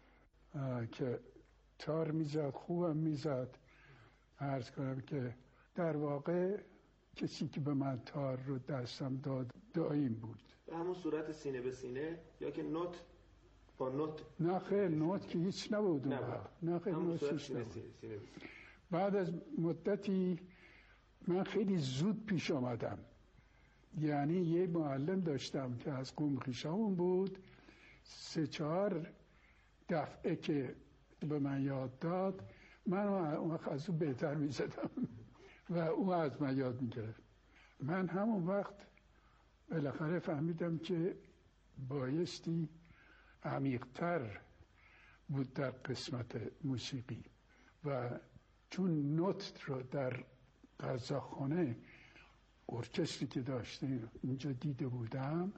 که تار میزد، خوبم میزد. عرض کنم که در واقع کسی که به من تار رو دستم داد داییم بود. به همون صورت سینه به سینه یا که نوت با نوت؟ نه خیلی نوت که هیچ نبود. نه نه خیلی نوت هیچ سینه نبود. سینه سینه بعد از مدتی من خیلی زود پیش آمدم. یعنی یه معلم داشتم که از قوم خویشامون بود، سه چهار دفعه که به من یاد داد من اون وقت از اون بهتر می زدم و اون از من یاد می گرفت. من همون وقت بالاخره فهمیدم که بایستی عمیق‌تر بود در قسمت موسیقی، و چون نوت رو در قزاقخانه ارکستری که داشتیم اونجا دیده بودم،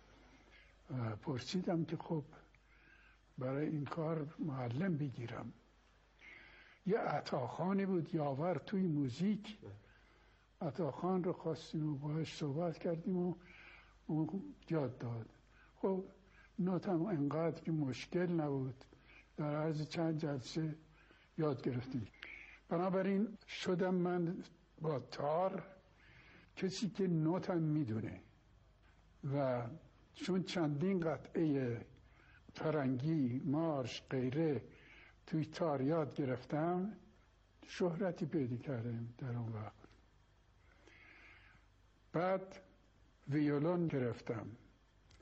پرسیدم که خب برای این کار معلم بگیرم. یه عطاخانی بود یاور توی موزیک، عطاخان رو خواستیم و باهاش صحبت کردیم و اون یاد داد. خب نوت هم انقدر که مشکل نبود، در عرض چند جلسه یاد گرفتیم. بنابراین شدم من با تار کسی که نوت هم میدونه، و چون چندین قطعه فرنگی، مارش، غیره توی تار یاد گرفتم، شهرتی پیدا کردم در اون وقت. بعد ویولون گرفتم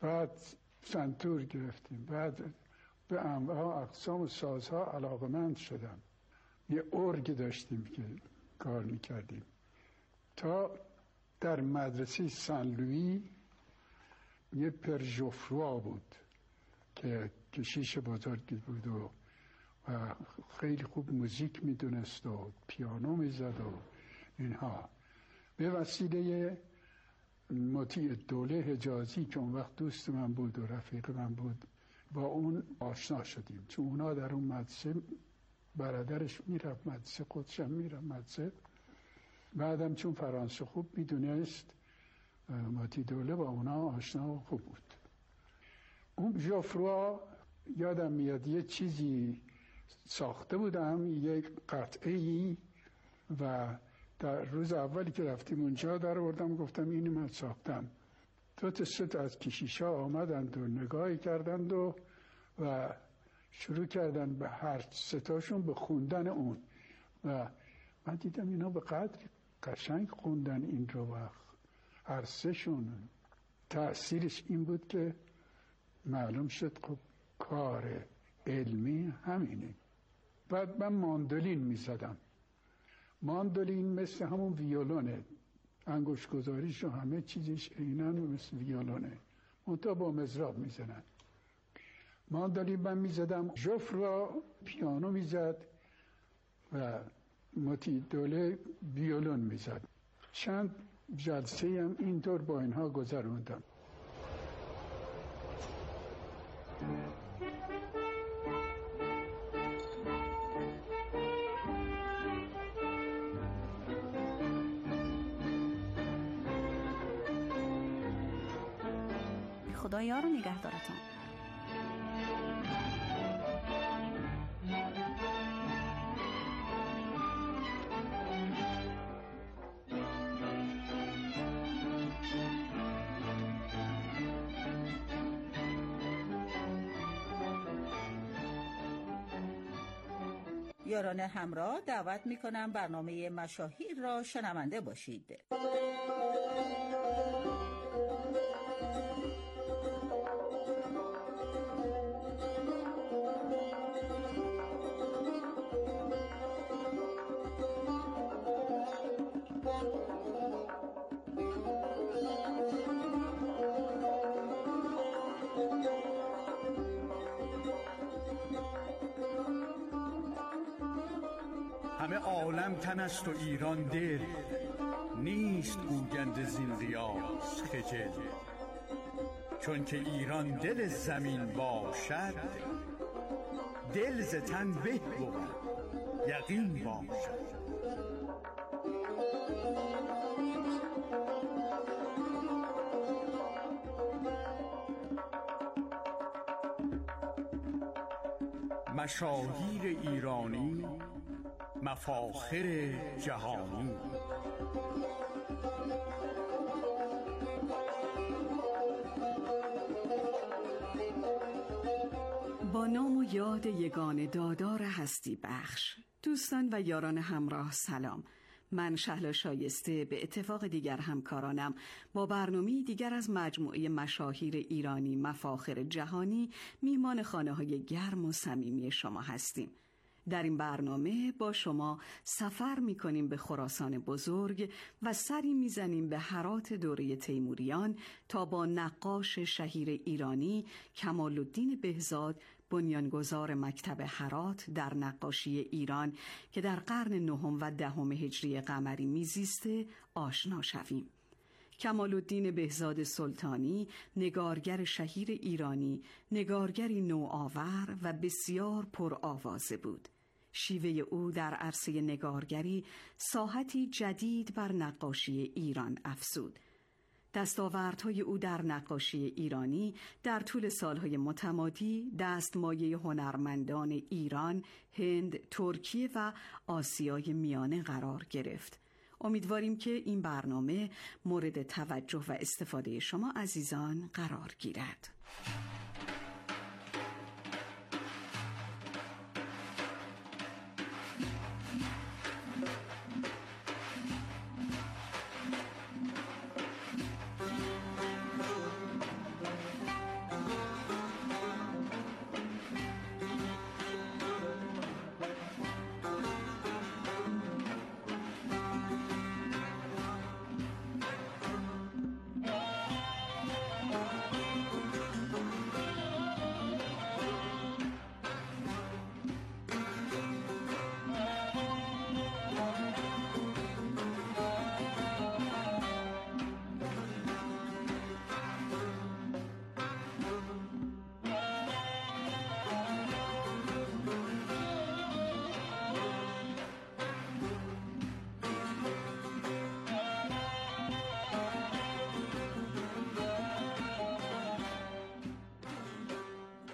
بعد سنتور گرفتیم، بعد به انواع اقسام سازها علاقمند شدم. یه ارگ داشتیم که کار میکردیم تا در مدرسه سن لویی یه پرژوفروا بود که کشیش بزرگی بود و و خیلی خوب موزیک میدونست و پیانو میزد و اینها. به وسیله مطیع دوله حجازی که اون وقت دوست من بود و رفیق من بود با اون آشنا شدیم، چون اونا در اون مدرسه برادرش میرفت مدرسه، خودشم میرفت مدرسه. بعدم چون فرانسه خوب میدونست مطیع دوله با اونا آشنا و خوب بود. اون ژوفروا یادم میاد یه چیزی ساخته بودم، یک قطعه‌ای، و در روز اولی که رفتیم اونجا در آوردم گفتم اینو من ساختم. دو تا سه تا از کشیشا آمدند و نگاهی کردند و و شروع کردن به هر سه تاشون به خوندن اون، و من دیدم اینا به قدر قشنگ خوندن این رو، و هر سه شون تأثیرش این بود که معلوم شد خب کار علمی همینه. بعد من ماندولین می زدم. ماندولین مثل همون ویولونه، انگوش گذاریش و همه چیزش عیناً مثل ویولونه، منتها با مضراب می زنن. ماندولین من می زدم، ژوفروا پیانو می زد و مطیع دوله ویولون می زد. چند جلسه هم اینطور با اینها گذروندم. خدا یار و نگهدارتان. یاران همراه دعوت میکنم برنامه مشاهیر را شنونده باشید. همه عالم تن است و ایران دل، نیست گوگند زین ریاض خجل. چون که ایران دل زمین باشد، دل ز تن به بود یقین باشد. مشاهیر ایرانی، مفاخر جهانی. با نام و یاد یگانه دادار هستی بخش، دوستان و یاران همراه سلام. من شهلا شایسته به اتفاق دیگر همکارانم با برنامه دیگر از مجموعه مشاهیر ایرانی مفاخر جهانی میهمان خانه‌های گرم و صمیمی شما هستیم. در این برنامه با شما سفر می‌کنیم به خراسان بزرگ و سری می‌زنیم به هرات دوره تیموریان تا با نقاش شهیر ایرانی کمال الدین بهزاد، بنیانگذار مکتب هرات در نقاشی ایران که در قرن نهم و دهم هجری قمری میزیسته آشنا شویم. کمال الدین بهزاد سلطانی نگارگر شهیر ایرانی، نگارگری نوآور و بسیار پرآوازه بود. شیوه او در عرصه نگارگری ساحتی جدید بر نقاشی ایران افزود. دستاوردهای او در نقاشی ایرانی در طول سالهای متمادی دستمایه هنرمندان ایران، هند، ترکیه و آسیای میانه قرار گرفت. امیدواریم که این برنامه مورد توجه و استفاده شما عزیزان قرار گیرد.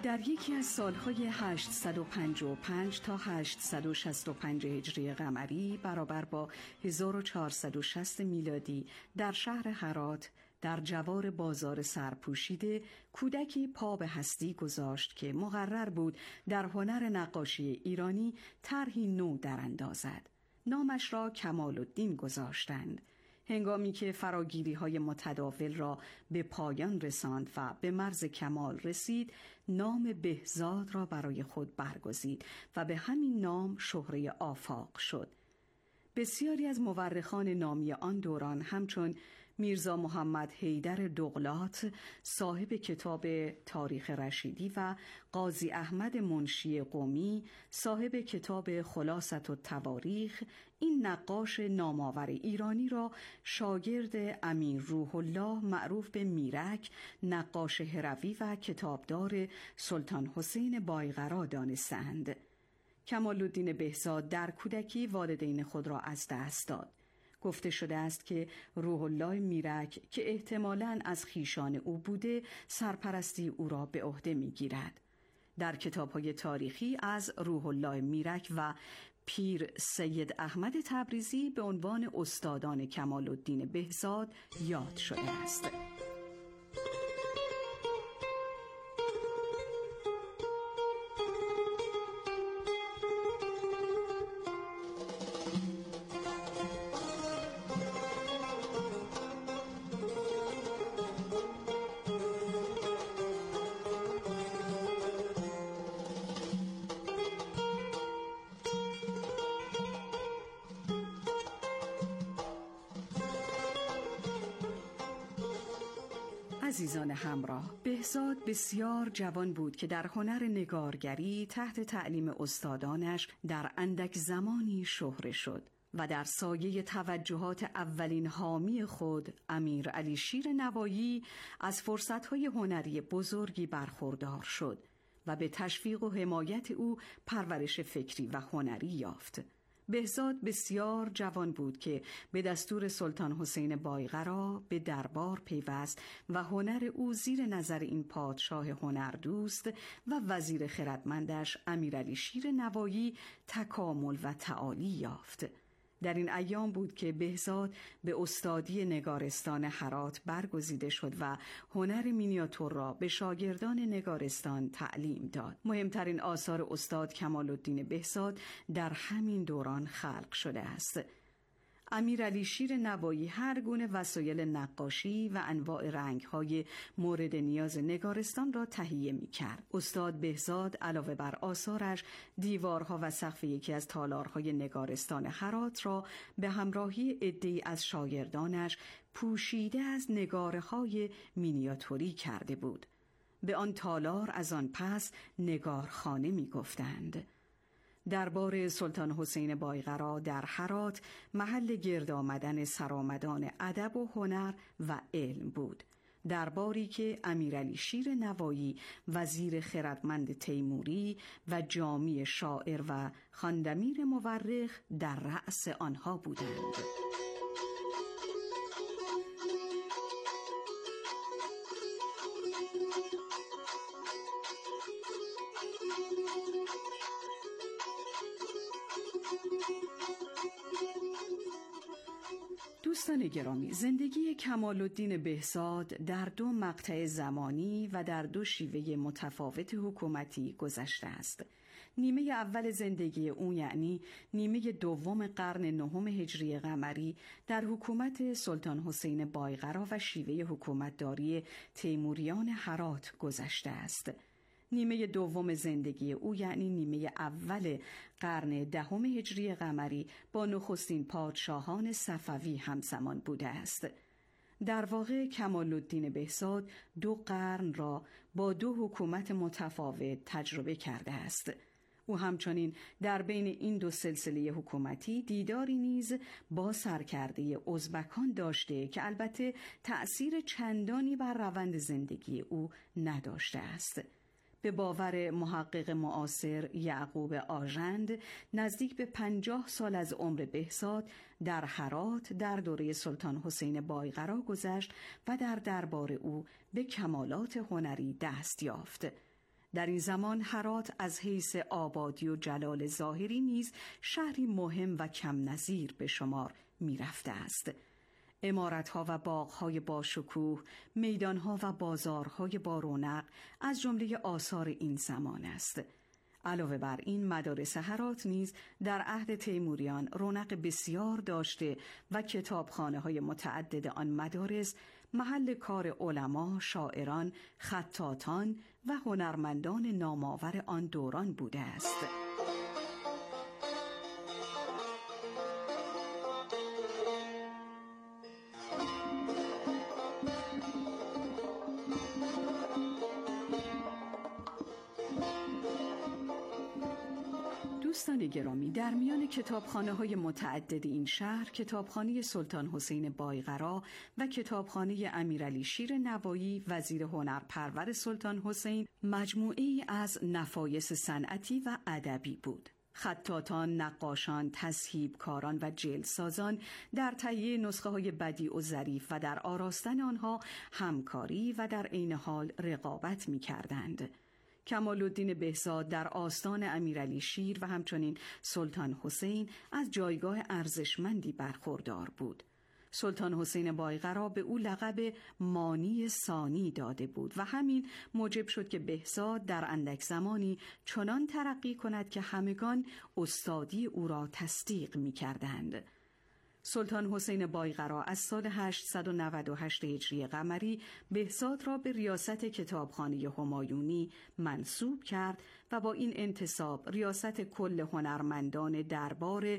در یکی از سالهای هشتصد و پنجاه و پنج تا هشتصد و شصت و پنج هجری قمری برابر با هزار و چهارصد و شصت میلادی در شهر هرات در جوار بازار سرپوشیده کودکی پا به هستی گذاشت که مقرر بود در هنر نقاشی ایرانی طرحی نو دراندازد. نامش را کمال الدین گذاشتند. هنگامی که فراگیری‌های متداول را به پایان رساند و به مرز کمال رسید، نام بهزاد را برای خود برگزید و به همین نام شهره آفاق شد. بسیاری از مورخان نامی آن دوران همچون میرزا محمد حیدر دغلات صاحب کتاب تاریخ رشیدی و قاضی احمد منشی قمی صاحب کتاب خلاصة التواریخ این نقاش نامآور ایرانی را شاگرد امیر روح الله معروف به میرک، نقاش هروی و کتابدار سلطان حسین بایقرا دانستند. کمال الدین بهزاد در کودکی والدین خود را از دست داد. گفته شده است که روح الله میرک که احتمالاً از خیشان او بوده سرپرستی او را به عهده می‌گیرد. در کتاب‌های تاریخی از روح الله میرک و پیر سید احمد تبریزی به عنوان استادان کمال الدین بهزاد یاد شده است. عزیزان همراه، بهزاد بسیار جوان بود که در هنر نگارگری تحت تعلیم استادانش در اندک زمانی شهره شد و در سایه توجهات اولین حامی خود امیر علی شیر نوایی از فرصت‌های هنری بزرگی برخوردار شد و به تشویق و حمایت او پرورش فکری و هنری یافت. بهزاد بسیار جوان بود که به دستور سلطان حسین بایقرا به دربار پیوست و هنر او زیر نظر این پادشاه هنردوست و وزیر خردمندش امیرعلی شیر نوایی تکامل و تعالی یافت. در این ایام بود که بهزاد به استادی نگارستان هرات برگزیده شد و هنر مینیاتور را به شاگردان نگارستان تعلیم داد. مهمترین آثار استاد کمال الدین بهزاد در همین دوران خلق شده است. امیرعلی شیر نوایی هر گونه وسایل نقاشی و انواع رنگ‌های مورد نیاز نگارستان را تهیه می‌کرد. استاد بهزاد علاوه بر آثارش دیوارها و سقف یکی از تالارهای نگارستان هرات را به همراهی عده‌ای از شاگردانش پوشیده از نگاره‌های مینیاتوری کرده بود. به آن تالار از آن پس نگارخانه می‌گفتند. دربار سلطان حسین بایقرا در هرات محل گرد آمدن سرآمدان ادب و هنر و علم بود. درباری که امیرعلی شیر نوایی وزیر خردمند تیموری و جامی شاعر و خواندمیر مورخ در رأس آنها بودند. دوستان گرامی، زندگی کمال الدین بهزاد در دو مقطع زمانی و در دو شیوه متفاوت حکومتی گذشته است. نیمه اول زندگی او یعنی نیمه دوم قرن نهم هجری قمری در حکومت سلطان حسین بایقرا و شیوه حکومتداری تیموریان هرات گذشته است. نیمه دوم زندگی او یعنی نیمه اول قرن دهم هجری قمری با نخستین پادشاهان صفوی همزمان بوده است. در واقع کمال الدین بهزاد دو قرن را با دو حکومت متفاوت تجربه کرده است. او همچنین در بین این دو سلسله حکومتی دیداری نیز با سرکرده ازبکان داشته که البته تأثیر چندانی بر روند زندگی او نداشته است. به باور محقق معاصر یعقوب آژند نزدیک به پنجاه سال از عمر بهزاد در هرات در دوره سلطان حسین بایقرا گذشت و در دربار او به کمالات هنری دست یافت. در این زمان هرات از حیث آبادی و جلال ظاهری نیز شهری مهم و کم نظیر به شمار می رفته است. عمارت‌ها و باغ‌های باشکوه، میدان‌ها و بازارهای با رونق از جمله آثار این زمان است. علاوه بر این مدارس هرات نیز در عهد تیموریان رونق بسیار داشته و کتابخانه‌های متعدد آن مدارس محل کار علما، شاعران، خطاطان و هنرمندان نامآور آن دوران بوده است. دوستان گرامی، در میان کتابخانه‌های متعدد این شهر کتابخانه سلطان حسین بایقرا و کتابخانه امیرعلی شیر نوایی وزیر هنرپرور سلطان حسین مجموعه‌ای از نفایس صنعتی و ادبی بود. خطاطان، نقاشان، تذهیبکاران و جلدسازان در تهیه نسخه‌های بدیع و ظریف و در آراستن آنها همکاری و در عین حال رقابت می‌کردند. کمال‌الدین بهزاد در آستان امیرعلی شیر و همچنین سلطان حسین از جایگاه ارزشمندی برخوردار بود. سلطان حسین بایقرا به او لقب مانی ثانی داده بود و همین موجب شد که بهزاد در اندک زمانی چنان ترقی کند که همگان استادی او را تصدیق می‌کردند. سلطان حسین بایقرا از سال هشتصد و نود و هشت هجری قمری بهزاد را به ریاست کتابخانه همایونی منصوب کرد و با این انتصاب ریاست کل هنرمندان دربار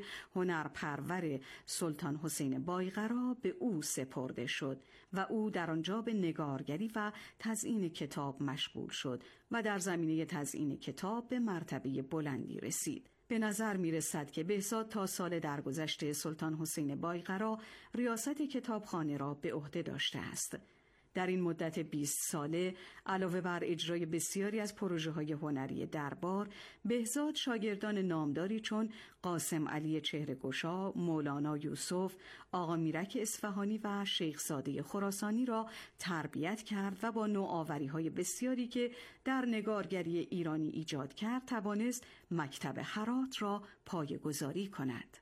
هنرپرور سلطان حسین بایقرا به او سپرده شد و او در آنجا به نگارگری و تزیین کتاب مشغول شد و در زمینه تزیین کتاب به مرتبه بلندی رسید. به نظر می رسد که بهزاد تا سال درگذشته سلطان حسین بایقرا ریاست کتابخانه را به عهده داشته است. در این مدت بیست ساله علاوه بر اجرای بسیاری از پروژه‌های هنری دربار، بهزاد شاگردان نامداری چون قاسم علی چهره‌گشا، مولانا یوسف، آقا میرک اصفهانی و شیخ زاده خراسانی را تربیت کرد و با نوآوری‌های بسیاری که در نگارگری ایرانی ایجاد کرد توانست مکتب هرات را پایه‌گذاری کند.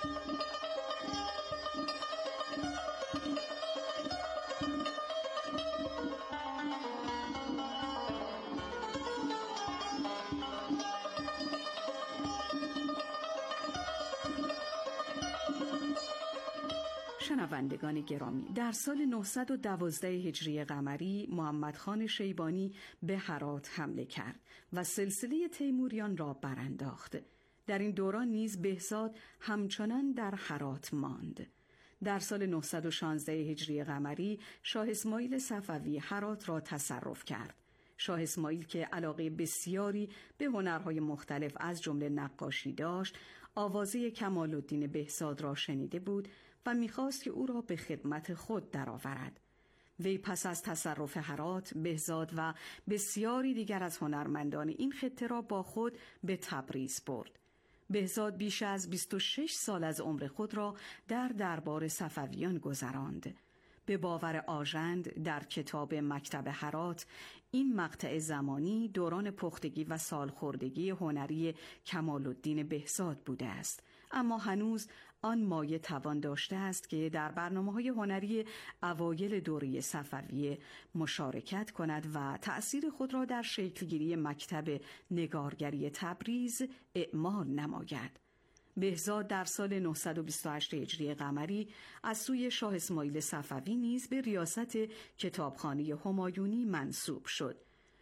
شنوندگان گرامی، در سال نهصد و دوازده هجری قمری محمد خان شیبانی به هرات حمله کرد و سلسله تیموریان را برانداخت. در این دوران نیز بهزاد همچنان در هرات ماند. در سال نهصد و شانزده هجری قمری شاه اسماعیل صفوی هرات را تصرف کرد. شاه اسماعیل که علاقه بسیاری به هنرهای مختلف از جمله نقاشی داشت، آوازه کمال‌الدین بهزاد را شنیده بود و می‌خواست که او را به خدمت خود درآورد. وی پس از تصرف هرات، بهزاد و بسیاری دیگر از هنرمندان این خطه را با خود به تبریز برد. بهزاد بیش از بیست و شش سال از عمر خود را در دربار صفویان گذراند. به باور آژند در کتاب مکتب هرات، این مقطع زمانی دوران پختگی و سالخوردگی هنری کمال‌الدین بهزاد بوده است، اما هنوز آن مایه توان داشته است که در برنامه‌های هنری اوایل دوره صفویه مشارکت کند و تأثیر خود را در شکلگیری مکتب نگارگری تبریز اعمال نماید. بهزاد در سال نهصد و بیست و هشت هجری قمری از سوی شاه اسماعیل صفوی نیز به ریاست کتابخانه همایونی منصوب شد